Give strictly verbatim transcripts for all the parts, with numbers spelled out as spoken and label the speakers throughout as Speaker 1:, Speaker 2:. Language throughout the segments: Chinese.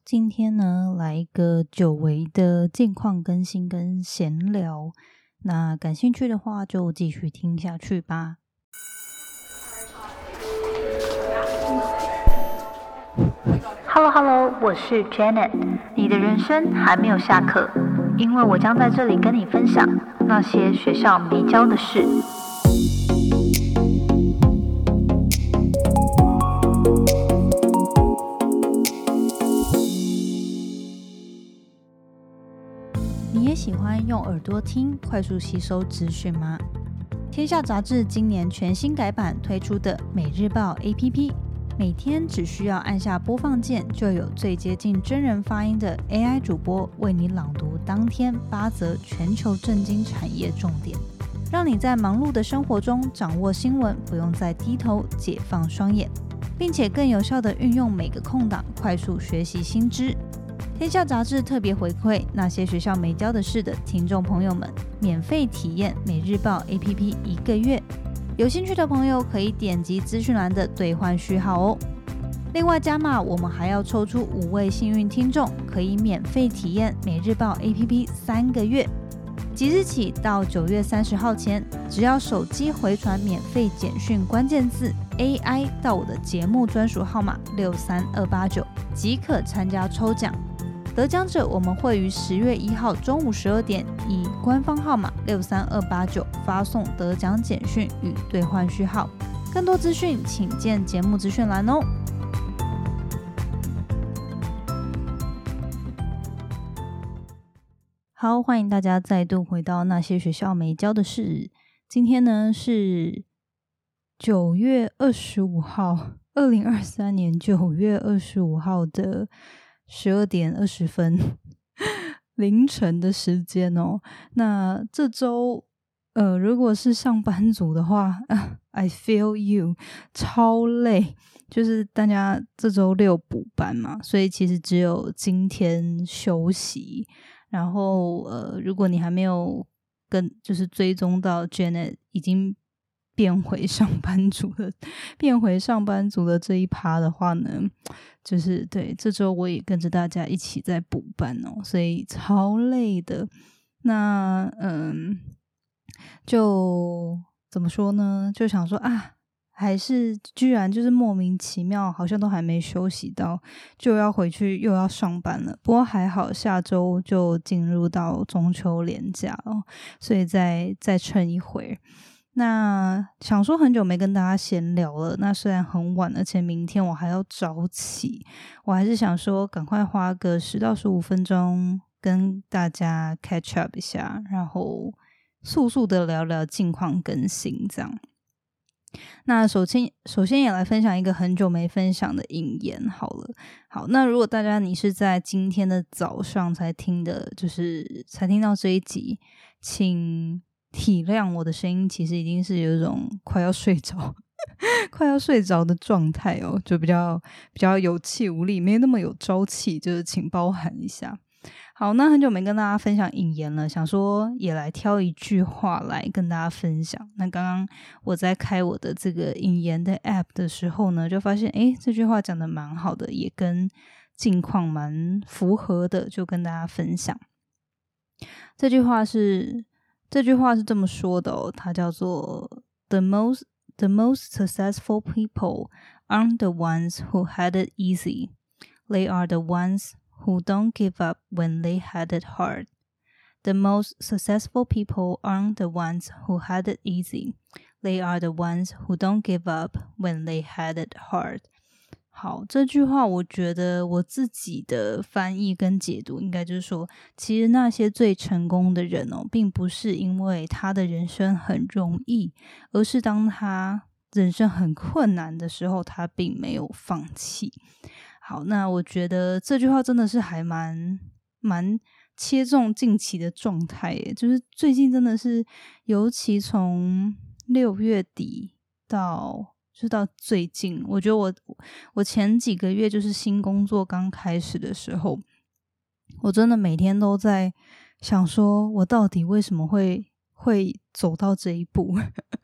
Speaker 1: 今天呢来一个久违的近况更新跟闲聊，那感兴趣的话就继续听下去吧。
Speaker 2: Hello Hello， 我是 Janet， 你的人生还没有下课，因为我将在这里跟你分享那些学校没教的事。
Speaker 1: 你也喜欢用耳朵听，快速吸收资讯吗？天下杂志今年全新改版推出的每日报 A P P， 每天只需要按下播放键，就有最接近真人发音的 A I 主播为你朗读当天八则全球震惊产业重点，让你在忙碌的生活中掌握新闻，不用再低头，解放双眼，并且更有效地运用每个空档，快速学习新知。天下杂志特别回馈那些学校没教的事的听众朋友们，免费体验每日报 A P P 一个月。有兴趣的朋友可以点击资讯栏的兑换序号哦。另外加码，我们还要抽出五位幸运听众，可以免费体验每日报 A P P 三个月。即日起到九月三十号前，只要手机回传免费简讯关键字 A I 到我的节目专属号码六三二八九，即可参加抽奖。得奖者我们会于十月一号中午十二点以官方号码六三二八九发送得奖简讯与兑换序号。更多资讯请见节目资讯栏哦。好，欢迎大家再度回到那些学校没教的事。今天呢是九月二十五号，二零二三年九月二十五号的十二点二十分凌晨的时间哦。那这周呃，如果是上班族的话、呃、I feel you， 超累，就是大家这周六补班嘛，所以其实只有今天休息。然后呃，如果你还没有跟就是追踪到 Janet 已经变回上班族的变回上班族的这一趴的话呢，就是对，这周我也跟着大家一起在补班哦，所以超累的。那嗯，就怎么说呢？就想说啊，还是居然就是莫名其妙，好像都还没休息到，就要回去又要上班了。不过还好，下周就进入到中秋连假了，所以再再撑一会儿。那想说很久没跟大家闲聊了，那虽然很晚，而且明天我还要早起，我还是想说赶快花个十到十五分钟跟大家 catch up 一下，然后速速的聊聊近况更新这样。那首先首先也来分享一个很久没分享的引言好了。好，那如果大家你是在今天的早上才听的，就是才听到这一集，请体谅我的声音其实已经是有一种快要睡着快要睡着的状态哦，就比较比较有气无力，没那么有朝气，就是请包涵一下。好，那很久没跟大家分享引言了，想说也来挑一句话来跟大家分享。那刚刚我在开我的这个引言的 app 的时候呢，就发现诶这句话讲得蛮好的，也跟近况蛮符合的，就跟大家分享。这句话是这句话是这么说的哦，它叫做 The most the most successful people aren't the ones who had it easy. They are the ones who don't give up when they had it hard. The most successful people aren't the ones who had it easy. They are the ones who don't give up when they had it hard. 好，这句话我觉得我自己的翻译跟解读应该就是说，其实那些最成功的人哦，并不是因为他的人生很容易，而是当他人生很困难的时候，他并没有放弃。好，那我觉得这句话真的是还蛮蛮切中近期的状态耶，就是最近真的是，尤其从六月底到就是到最近，我觉得我我前几个月就是新工作刚开始的时候，我真的每天都在想说，我到底为什么会会走到这一步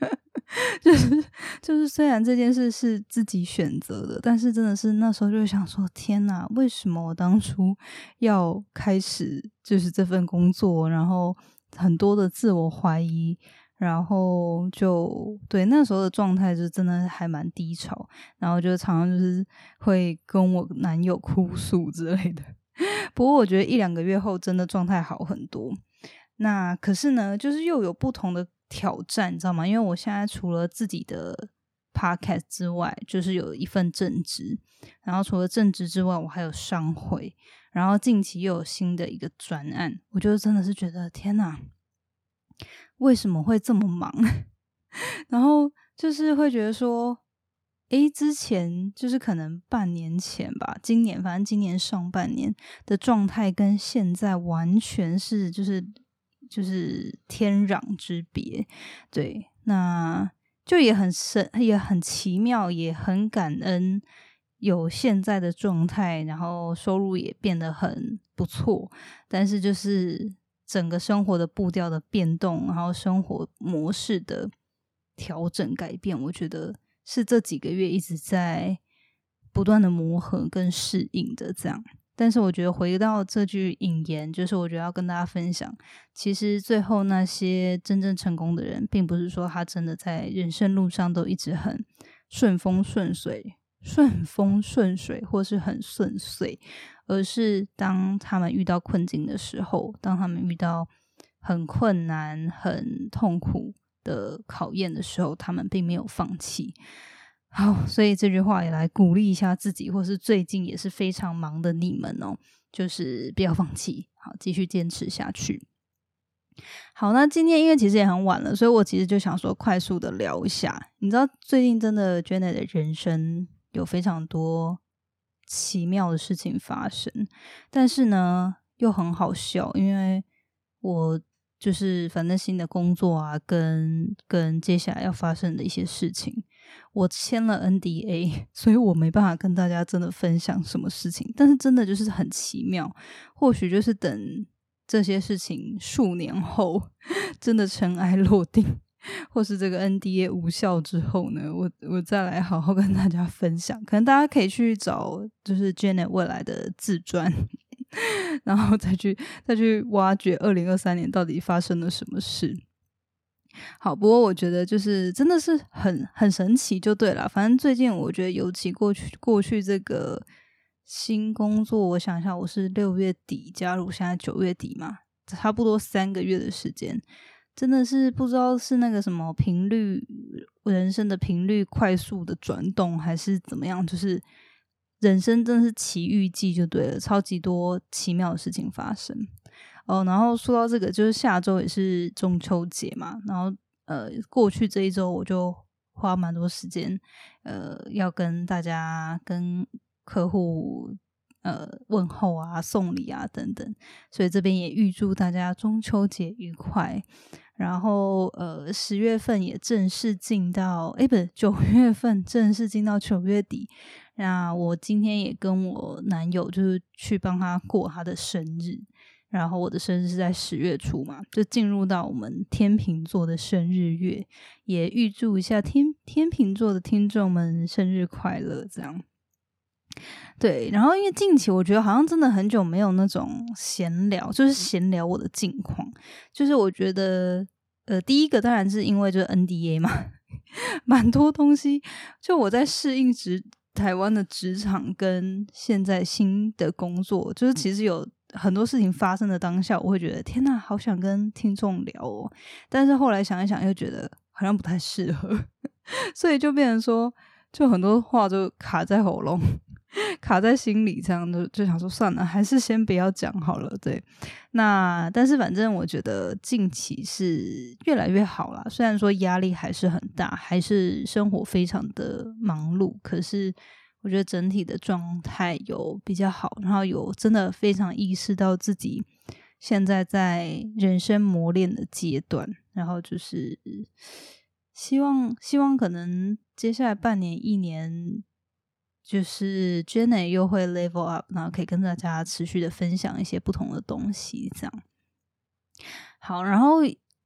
Speaker 1: 就是就是虽然这件事是自己选择的，但是真的是那时候就想说，天哪，为什么我当初要开始就是这份工作，然后很多的自我怀疑，然后就对那时候的状态就真的还蛮低潮，然后就常常就是会跟我男友哭诉之类的。不过我觉得一两个月后真的状态好很多。那可是呢，就是又有不同的挑战，你知道吗？因为我现在除了自己的 podcast 之外，就是有一份正职，然后除了正职之外，我还有商会，然后近期又有新的一个专案，我就真的是觉得天哪，为什么会这么忙？然后就是会觉得说，诶，之前就是可能半年前吧，今年反正今年上半年的状态跟现在完全是就是就是天壤之别。对，那就也很神，也很奇妙，也很感恩有现在的状态，然后收入也变得很不错，但是就是整个生活的步调的变动，然后生活模式的调整改变，我觉得是这几个月一直在不断的磨合跟适应的这样。但是我觉得回到这句引言，就是我觉得要跟大家分享，其实最后那些真正成功的人，并不是说他真的在人生路上都一直很顺风顺水顺风顺水或是很顺遂，而是当他们遇到困境的时候，当他们遇到很困难很痛苦的考验的时候，他们并没有放弃。好，所以这句话也来鼓励一下自己，或是最近也是非常忙的你们哦，就是不要放弃，好，继续坚持下去。好，那今天因为其实也很晚了，所以我其实就想说快速的聊一下。你知道最近真的 Janet 的人生有非常多奇妙的事情发生，但是呢又很好笑，因为我就是反正新的工作啊，跟跟接下来要发生的一些事情，我签了 N D A， 所以我没办法跟大家真的分享什么事情，但是真的就是很奇妙，或许就是等这些事情数年后真的尘埃落定，或是这个 N D A 无效之后呢，我我再来好好跟大家分享。可能大家可以去找就是 Janet 未来的自传，然后再去再去挖掘二零二三年到底发生了什么事。好，不过我觉得就是真的是很很神奇就对了。反正最近我觉得尤其过去过去这个新工作，我想一下，我是六月底加入，现在九月底嘛，差不多三个月的时间，真的是不知道是那个什么频率，人生的频率快速的转动，还是怎么样，就是人生真的是奇遇记就对了，超级多奇妙的事情发生。哦，然后说到这个，就是下周也是中秋节嘛，然后呃，过去这一周我就花蛮多时间，呃，要跟大家跟客户呃问候啊、送礼啊等等，所以这边也预祝大家中秋节愉快。然后呃，十月份也正式进到，诶不是九月份正式进到九月底。那我今天也跟我男友就是去帮他过他的生日。然后我的生日是在十月初嘛，就进入到我们天秤座的生日月，也预祝一下天天秤座的听众们生日快乐这样。对，然后因为近期我觉得好像真的很久没有那种闲聊，就是闲聊我的近况，就是我觉得呃，第一个当然是因为就是 N D A 嘛，蛮多东西就我在适应职台湾的职场跟现在新的工作，就是其实有很多事情发生的当下，我会觉得天哪，好想跟听众聊哦，但是后来想一想又觉得好像不太适合，所以就变成说就很多话就卡在喉咙卡在心里，这样就就想说算了，还是先不要讲好了。对，那但是反正我觉得近期是越来越好啦，虽然说压力还是很大，还是生活非常的忙碌，可是我觉得整体的状态有比较好，然后有真的非常意识到自己现在在人生磨练的阶段，然后就是希望希望可能接下来半年一年就是 Janet 又会 level up， 然后可以跟大家持续的分享一些不同的东西这样。好，然后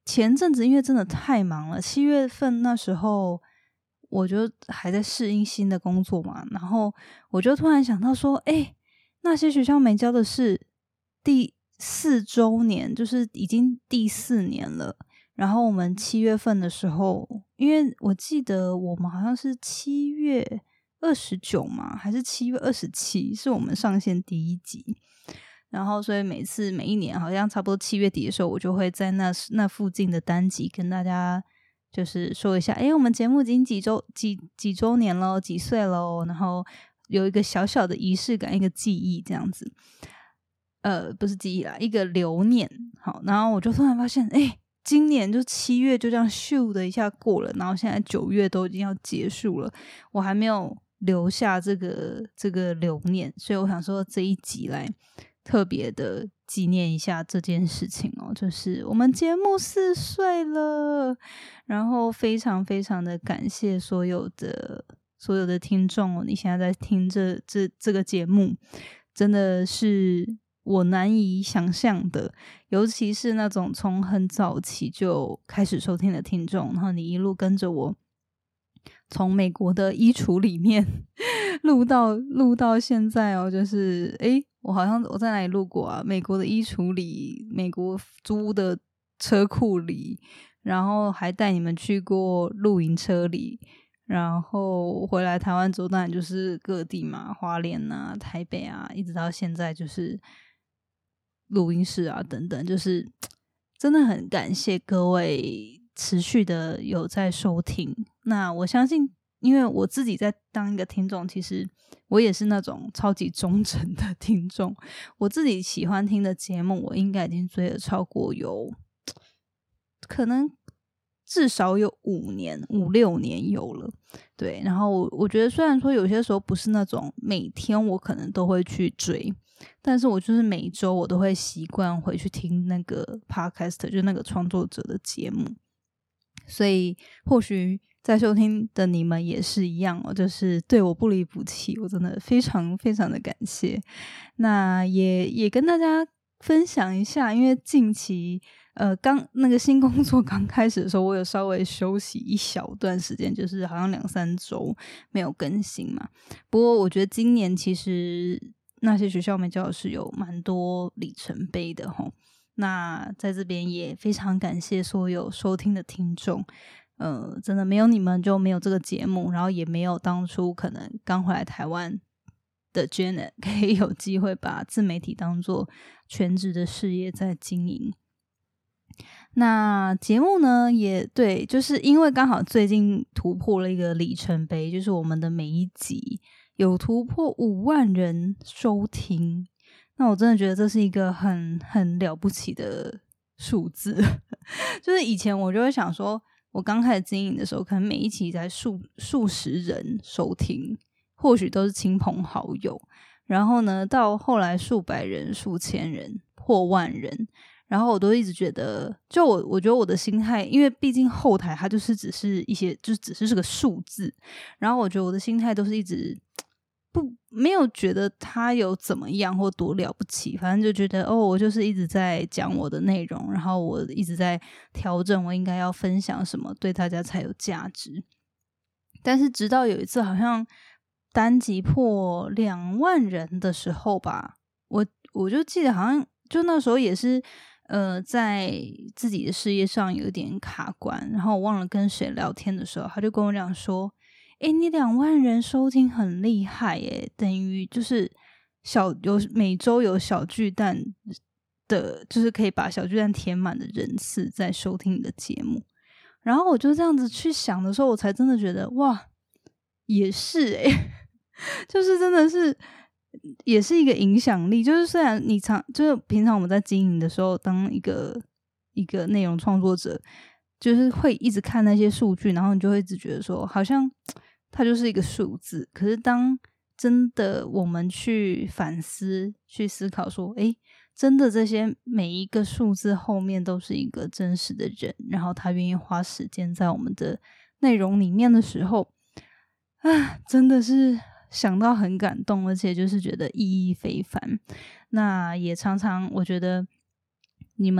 Speaker 1: 前阵子因为真的太忙了，七月份那时候我就还在适应新的工作嘛，然后我就突然想到说，诶，那些学校没教的事第四周年，就是已经第四年了。然后我们七月份的时候，因为我记得我们好像是七月二十九嘛，还是七月二十七是我们上线第一集。然后所以每次每一年好像差不多七月底的时候，我就会在那那附近的单集跟大家就是说一下，诶，我们节目已经几周几几周年咯，几岁咯，然后有一个小小的仪式感，一个记忆这样子。呃，不是记忆啦，一个留念。好，然后我就突然发现，诶，今年就七月就这样咻的一下过了，然后现在九月都已经要结束了，我还没有留下这个这个留念，所以我想说这一集来特别的纪念一下这件事情哦，就是我们节目四岁了，然后非常非常的感谢所有的所有的听众哦，你现在在听这这这个节目，真的是我难以想象的，尤其是那种从很早期就开始收听的听众，然后你一路跟着我从美国的衣橱里面录到录到现在哦，就是诶我好像我在哪里录过啊？美国的衣橱里，美国租的车库里，然后还带你们去过露营车里，然后回来台湾之后当然就是各地嘛，花莲啊、台北啊，一直到现在就是录音室啊等等，就是真的很感谢各位持续的有在收听。那我相信因为我自己在当一个听众，其实我也是那种超级忠诚的听众，我自己喜欢听的节目我应该已经追了超过有可能至少有五年五六年有了。对，然后我我觉得虽然说有些时候不是那种每天我可能都会去追，但是我就是每周我都会习惯回去听那个 podcast， 就是那个创作者的节目。所以或许在收听的你们也是一样哦，就是对我不离不弃，我真的非常非常的感谢。那也也跟大家分享一下，因为近期呃刚那个新工作刚开始的时候，我有稍微休息一小段时间，就是好像两三周没有更新嘛。不过我觉得今年其实那些学校没教的是有蛮多里程碑的齁。那在这边也非常感谢所有收听的听众，呃，真的没有你们就没有这个节目，然后也没有当初可能刚回来台湾的 Janet 可以有机会把自媒体当作全职的事业在经营。那节目呢也对，就是因为刚好最近突破了一个里程碑，就是我们的每一集有突破五万人收听，那我真的觉得这是一个很很了不起的数字。就是以前我就会想说，我刚开始经营的时候，可能每一期才数数十人收听，或许都是亲朋好友，然后呢到后来数百人、数千人、破万人，然后我都一直觉得，就我我觉得我的心态，因为毕竟后台它就是只是一些，就是只是这个数字，然后我觉得我的心态都是一直不没有觉得他有怎么样或多了不起，反正就觉得哦，我就是一直在讲我的内容，然后我一直在调整我应该要分享什么对大家才有价值。但是直到有一次好像单集破两万人的时候吧，我我就记得好像就那时候也是呃在自己的事业上有点卡关，然后我忘了跟谁聊天的时候，他就跟我讲说，诶，你两万人收听很厉害耶，等于就是小有每周有小巨蛋的，就是可以把小巨蛋填满的人次在收听你的节目。然后我就这样子去想的时候，我才真的觉得哇，也是诶就是真的是也是一个影响力。就是虽然你常就是平常我们在经营的时候，当一个一个内容创作者，就是会一直看那些数据，然后你就会一直觉得说好像它就是一个数字。可是当真的我们去反思去思考说，诶，真的这些每一个数字后面都是一个真实的人，然后他愿意花时间在我们的内容里面的时候啊，真的是想到很感动，而且就是觉得意义非凡。那也常常我觉得你们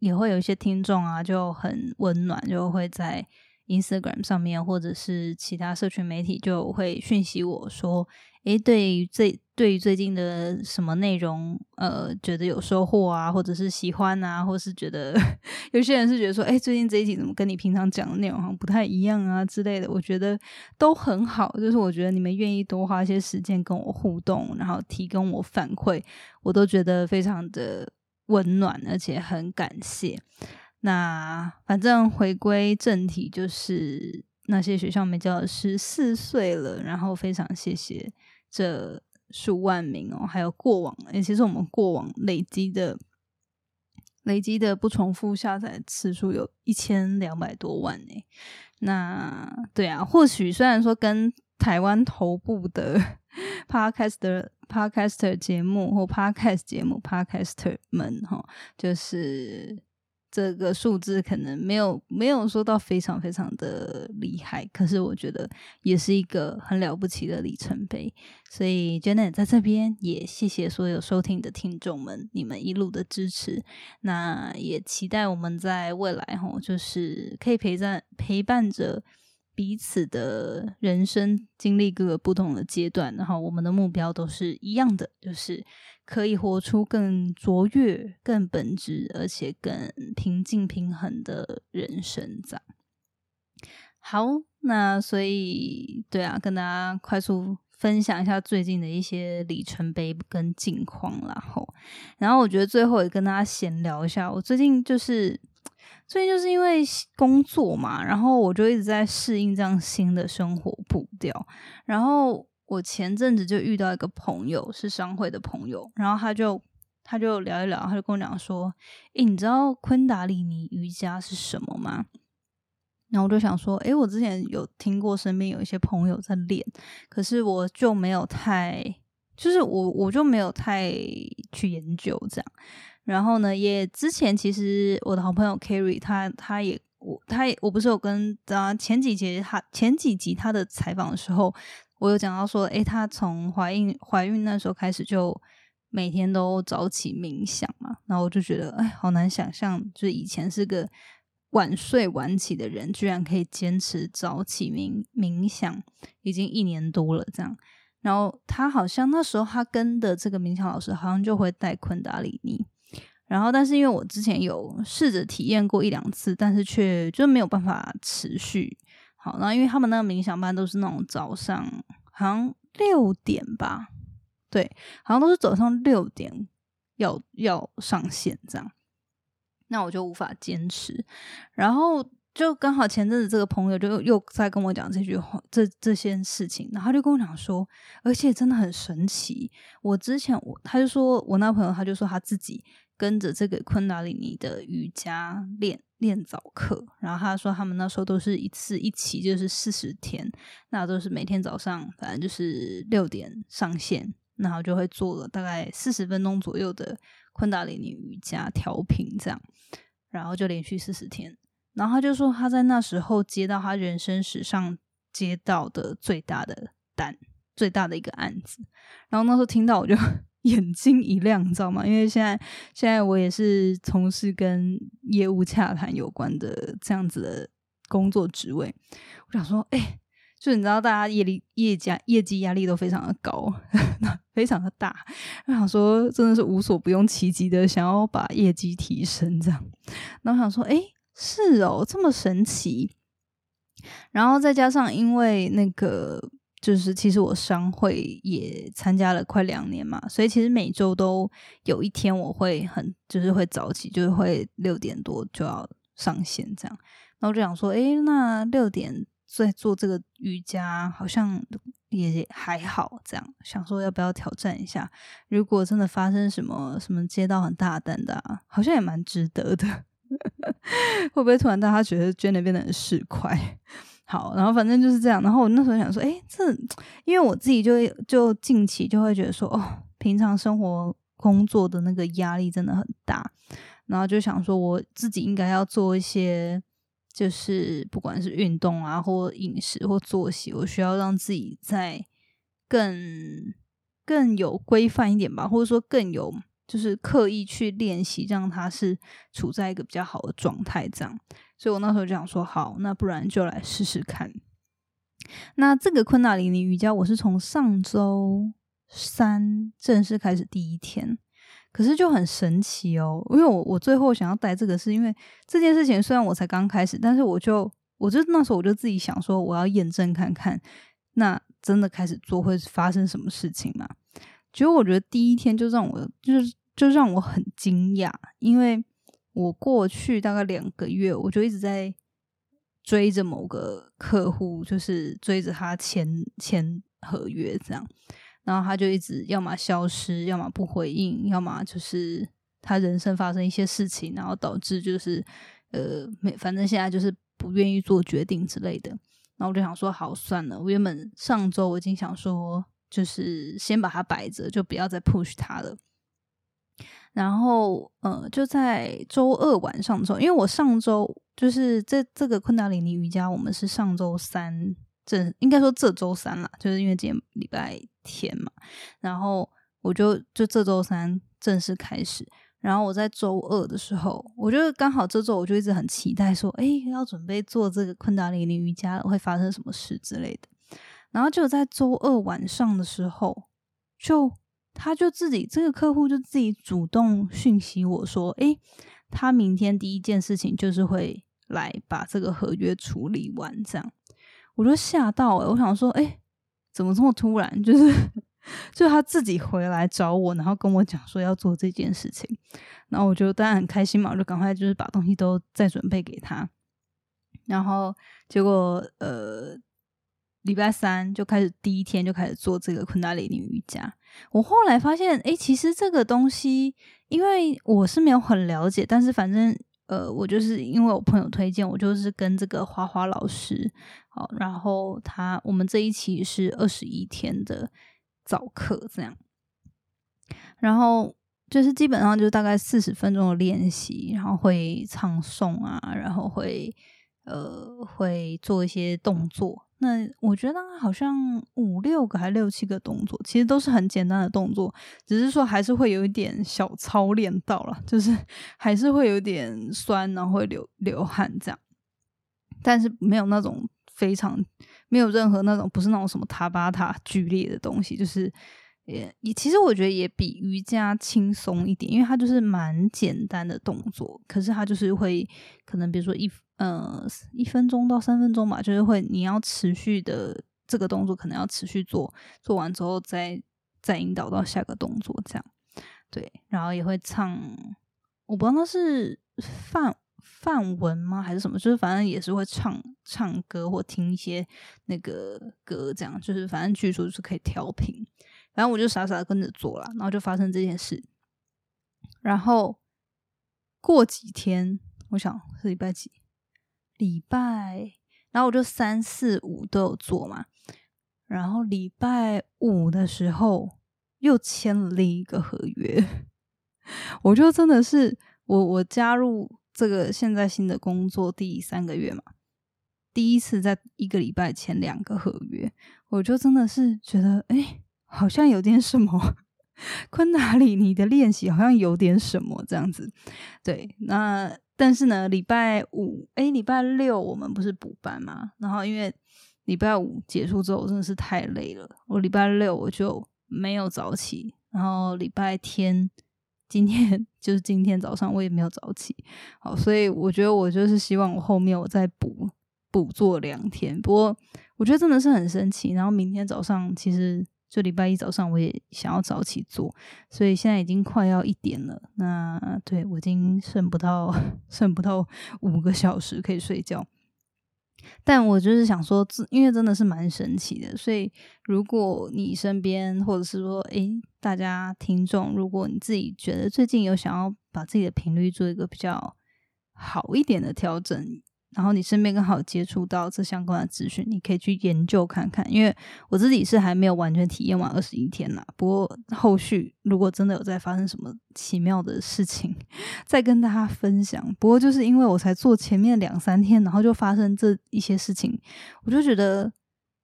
Speaker 1: 也会有一些听众啊就很温暖，就会在 Instagram 上面或者是其他社群媒体就会讯息我说诶对于最对于最近的什么内容呃觉得有收获啊，或者是喜欢啊，或是觉得有些人是觉得说诶最近这一集怎么跟你平常讲的内容好像不太一样啊之类的，我觉得都很好，就是我觉得你们愿意多花一些时间跟我互动，然后提供我反馈，我都觉得非常的温暖，而且很感谢。那反正回归正题，就是那些学校没教的事四岁了，然后非常谢谢这数万名哦，还有过往诶其实我们过往累积的累积的不重复下载次数有一千两百多万诶。那对啊，或许虽然说跟台湾头部的 podcaster podcaster 节目或 podcast 节目 podcaster 们齁，就是这个数字可能没有没有说到非常非常的厉害，可是我觉得也是一个很了不起的里程碑。所以 Janet 在这边也谢谢所有收听的听众们，你们一路的支持。那也期待我们在未来齁，就是可以陪伴陪伴着彼此的人生经历各个不同的阶段，然后我们的目标都是一样的，就是可以活出更卓越、更本质而且更平静平衡的人生这样。好，那所以对啊，跟大家快速分享一下最近的一些里程碑跟近况啦吼。然后我觉得最后也跟大家闲聊一下，我最近就是最近就是因为工作嘛，然后我就一直在适应这样新的生活步调。然后我前阵子就遇到一个朋友，是商会的朋友，然后他就他就聊一聊，他就跟我讲说诶你知道昆达里尼瑜伽是什么吗？然后我就想说诶我之前有听过身边有一些朋友在练，可是我就没有太就是我我就没有太去研究这样。然后呢也之前其实我的好朋友 Carrie 他他也我他也我不是有跟他前几集他前几集他的采访的时候，我有讲到说诶他从怀孕怀孕那时候开始就每天都早起冥想嘛，然后我就觉得哎好难想象，就是以前是个晚睡晚起的人居然可以坚持早起冥冥想已经一年多了这样。然后他好像那时候他跟的这个冥想老师好像就会带昆达里尼，然后但是因为我之前有试着体验过一两次，但是却就没有办法持续。好，然后因为他们那个冥想班都是那种早上好像六点吧，对，好像都是早上六点要要上线这样，那我就无法坚持。然后就刚好前阵子这个朋友就又在跟我讲这句话这这些事情，然后他就跟我讲说而且真的很神奇，我之前我他就说我那朋友他就说他自己跟着这个昆达里尼的瑜伽练练早课，然后他说他们那时候都是一次一期就是四十天，那都是每天早上反正就是六点上线，然后就会做了大概四十分钟左右的昆达里尼瑜伽调频这样，然后就连续四十天。然后他就说他在那时候接到他人生史上接到的最大的单最大的一个案子，然后那时候听到我就眼睛一亮你知道吗？因为现在现在我也是从事跟业务洽谈有关的这样子的工作职位，我想说诶、欸、就是你知道大家业力业绩业绩压力都非常的高非常的大，我想说真的是无所不用其极的想要把业绩提升这样，然后想说诶、欸、是哦这么神奇。然后再加上因为那个就是其实我商会也参加了快两年嘛，所以其实每周都有一天我会很就是会早起，就是会六点多就要上线这样。然后就想说诶那六点在做这个瑜伽好像也还好这样，想说要不要挑战一下，如果真的发生什么什么接到很大单的啊，好像也蛮值得的会不会突然大家觉得 Janet 变得很市侩。好，然后反正就是这样，然后我那时候想说诶这因为我自己就就近期就会觉得说哦平常生活工作的那个压力真的很大，然后就想说我自己应该要做一些就是不管是运动啊或饮食或作息，我需要让自己再更更有规范一点吧，或者说更有就是刻意去练习，让他是处在一个比较好的状态这样。所以我那时候就想说好，那不然就来试试看。那这个昆达里尼瑜伽我是从上周三正式开始第一天，可是就很神奇哦，因为我我最后想要带这个是因为这件事情虽然我才刚开始，但是我就我就那时候我就自己想说我要验证看看，那真的开始做会发生什么事情嘛。结果我觉得第一天就让我就是就让我很惊讶，因为我过去大概两个月我就一直在追着某个客户，就是追着他签签合约这样，然后他就一直要么消失，要么不回应，要么就是他人生发生一些事情，然后导致就是呃，反正现在就是不愿意做决定之类的。然后我就想说好算了，我原本上周我已经想说就是先把它摆着，就不要再 push 它了。然后呃，就在周二晚上的时候，因为我上周就是这这个昆达里尼瑜伽我们是上周三这应该说这周三啦，就是因为今天礼拜天嘛，然后我就就这周三正式开始。然后我在周二的时候，我就刚好这周我就一直很期待说诶要准备做这个昆达里尼瑜伽了，会发生什么事之类的。然后就在周二晚上的时候，就他就自己这个客户就自己主动讯息我说诶他明天第一件事情就是会来把这个合约处理完这样。我就吓到欸，我想说诶怎么这么突然，就是就他自己回来找我，然后跟我讲说要做这件事情。然后我就当然很开心嘛，我就赶快就是把东西都再准备给他。然后结果呃礼拜三就开始第一天就开始做这个昆达里尼瑜伽。我后来发现诶其实这个东西因为我是没有很了解，但是反正呃我就是因为我朋友推荐，我就是跟这个花花老师好，然后他我们这一期是二十一天的早课这样。然后就是基本上就是大概四十分钟的练习，然后会唱诵啊，然后会呃会做一些动作。那我觉得好像五六个还六七个动作，其实都是很简单的动作，只是说还是会有一点小操练到啦，就是还是会有点酸，然后会流流汗这样，但是没有那种非常没有任何那种不是那种什么塔巴塔剧烈的东西，就是也也其实我觉得也比瑜伽轻松一点，因为它就是蛮简单的动作，可是它就是会可能比如说一呃一分钟到三分钟吧，就是会你要持续的这个动作可能要持续做，做完之后再再引导到下个动作这样。对，然后也会唱，我不知道那是范范文吗还是什么，就是反正也是会唱唱歌或听一些那个歌这样，就是反正据说就是可以调频。然后我就傻傻的跟着做啦，然后就发生这件事。然后过几天，我想是礼拜几？礼拜，然后我就三四五都有做嘛。然后礼拜五的时候又签了另一个合约。我就真的是我我加入这个现在新的工作第三个月嘛，第一次在一个礼拜签两个合约，我就真的是觉得诶好像有点什么昆达里尼的练习好像有点什么这样子。对，那但是呢礼拜五诶礼拜六我们不是补班嘛，然后因为礼拜五结束之后我真的是太累了，我礼拜六我就没有早起，然后礼拜天今天就是今天早上我也没有早起。好，所以我觉得我就是希望我后面我再补补做两天，不过我觉得真的是很神奇。然后明天早上其实就礼拜一早上我也想要早起做，所以现在已经快要一点了，那对我已经剩不到剩不到五个小时可以睡觉。但我就是想说因为真的是蛮神奇的，所以如果你身边或者是说诶大家听众，如果你自己觉得最近有想要把自己的频率做一个比较好一点的调整，然后你身边刚好接触到这相关的资讯，你可以去研究看看。因为我自己是还没有完全体验完二十一天啦，不过后续如果真的有再发生什么奇妙的事情再跟大家分享。不过就是因为我才做前面两三天，然后就发生这一些事情，我就觉得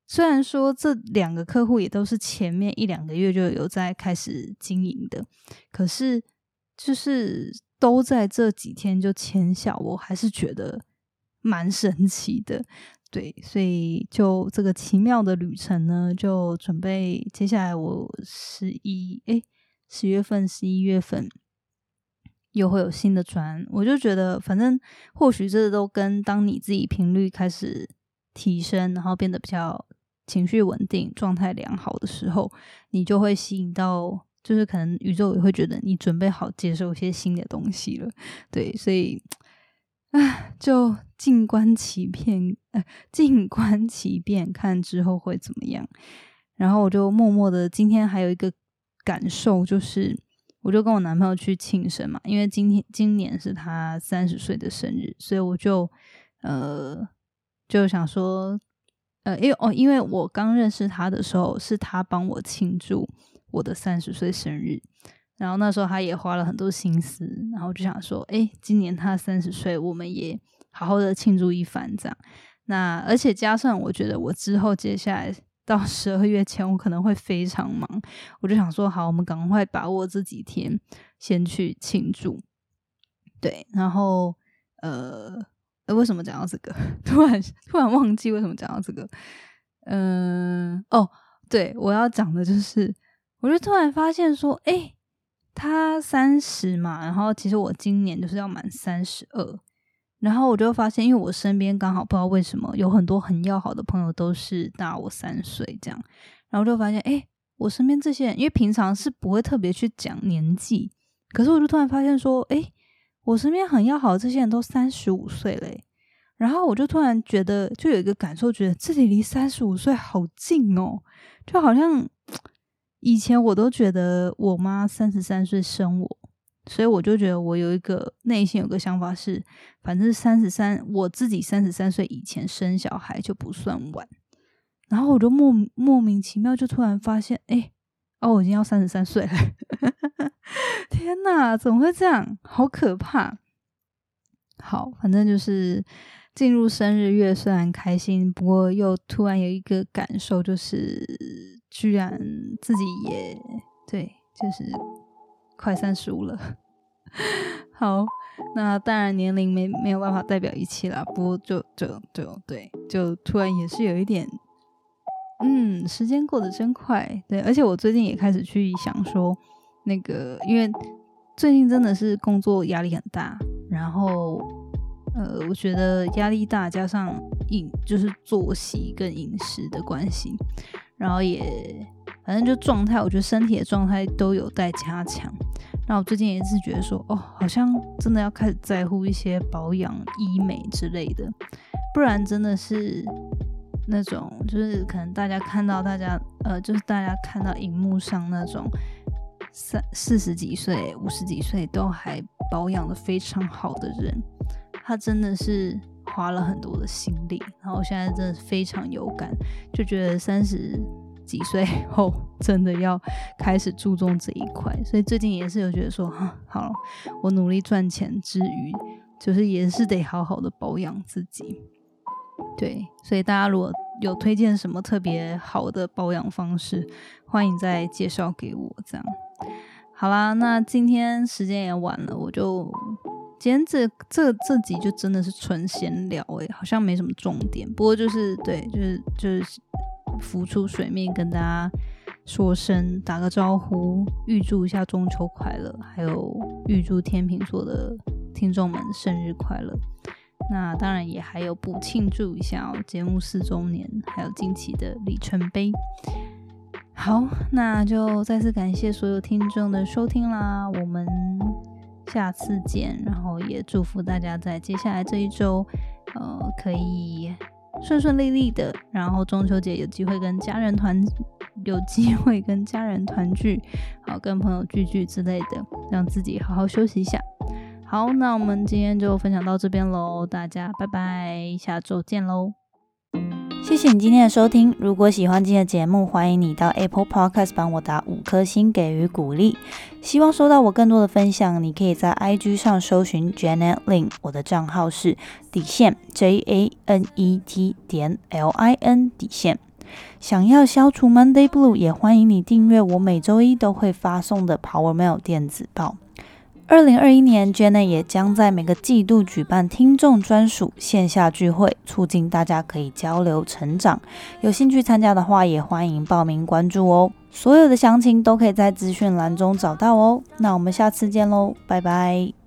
Speaker 1: 虽然说这两个客户也都是前面一两个月就有在开始经营的，可是就是都在这几天就签下，我还是觉得蛮神奇的。对，所以就这个奇妙的旅程呢，就准备接下来我十一诶十月份十一月份又会有新的专，我就觉得反正或许这都跟当你自己频率开始提升，然后变得比较情绪稳定状态良好的时候，你就会吸引到，就是可能宇宙也会觉得你准备好接受一些新的东西了。对，所以唉，就静观其变，呃，静观其变，看之后会怎么样。然后我就默默的，今天还有一个感受，就是我就跟我男朋友去庆生嘛，因为今天今年是他三十岁的生日，所以我就呃就想说，呃，因为哦，因为我刚认识他的时候，是他帮我庆祝我的三十岁生日。然后那时候他也花了很多心思，然后我就想说，诶，今年他三十岁，我们也好好的庆祝一番这样。那而且加上我觉得我之后接下来到十二月前我可能会非常忙，我就想说好，我们赶快把握这几天先去庆祝。对，然后呃为什么讲到这个？突然突然忘记为什么讲到这个。嗯、呃，哦，对，我要讲的就是，我就突然发现说，诶，他三十嘛，然后其实我今年就是要满三十二，然后我就发现，因为我身边刚好不知道为什么有很多很要好的朋友都是大我三岁这样，然后就发现，诶，我身边这些人，因为平常是不会特别去讲年纪，可是我就突然发现说，诶，我身边很要好的这些人都三十五岁嘞，然后我就突然觉得，就有一个感受，觉得自己离三十五岁好近哦，就好像以前我都觉得我妈三十三岁生我，所以我就觉得我有一个内心有个想法是，反正三十三，我自己三十三岁以前生小孩就不算晚。然后我就莫莫名其妙就突然发现，哎，哦，我已经要三十三岁了，天哪，怎么会这样？好可怕！好，反正就是进入生日月，虽然开心，不过又突然有一个感受，就是居然自己也对，就是快三十五了。好，那当然年龄没没有办法代表一切啦，不过就就就对，就突然也是有一点，嗯，时间过得真快。对，而且我最近也开始去想说，那个因为最近真的是工作压力很大，然后呃，我觉得压力大加上饮就是作息跟饮食的关系，然后也反正就状态，我觉得身体的状态都有待加强。那我最近也是觉得说，哦，好像真的要开始在乎一些保养、医美之类的，不然真的是那种就是可能大家看到大家呃，就是大家看到荧幕上那种三四十几岁、五十几岁都还保养的非常好的人，他真的是花了很多的心力，然后现在真的非常有感，就觉得三十几岁后真的要开始注重这一块，所以最近也是有觉得说，好，我努力赚钱之余，就是也是得好好的保养自己。对，所以大家如果有推荐什么特别好的保养方式，欢迎再介绍给我。这样好啦，那今天时间也晚了，我就今天这这这集就真的是纯闲聊诶、欸，好像没什么重点，不过就是对，就是就是浮出水面跟大家说声打个招呼，预祝一下中秋快乐，还有预祝天秤座的听众们生日快乐。那当然也还有补庆祝一下哦，节目四周年，还有近期的里程碑。好，那就再次感谢所有听众的收听啦，我们下次见，然后也祝福大家在接下来这一周呃，可以顺顺利利的，然后中秋节有机会跟家人团有机会跟家人团聚，好跟朋友聚聚之类的，让自己好好休息一下。好，那我们今天就分享到这边咯，大家拜拜，下周见咯。
Speaker 3: 谢谢你今天的收听，如果喜欢今天的节目，欢迎你到 Apple Podcast 帮我打五颗星给予鼓励。希望收到我更多的分享，你可以在 I G 上搜寻 Janet Lin， 我的账号是底线 J A N E T 点 L I N 底线。 想要消除 Monday Blue， 也欢迎你订阅我每周一都会发送的 Power Mail 电子报。二零二一年 Janet 也将在每个季度举办听众专属线下聚会，促进大家可以交流成长。有兴趣参加的话，也欢迎报名关注哦。所有的详情都可以在资讯栏中找到哦。那我们下次见喽，拜拜。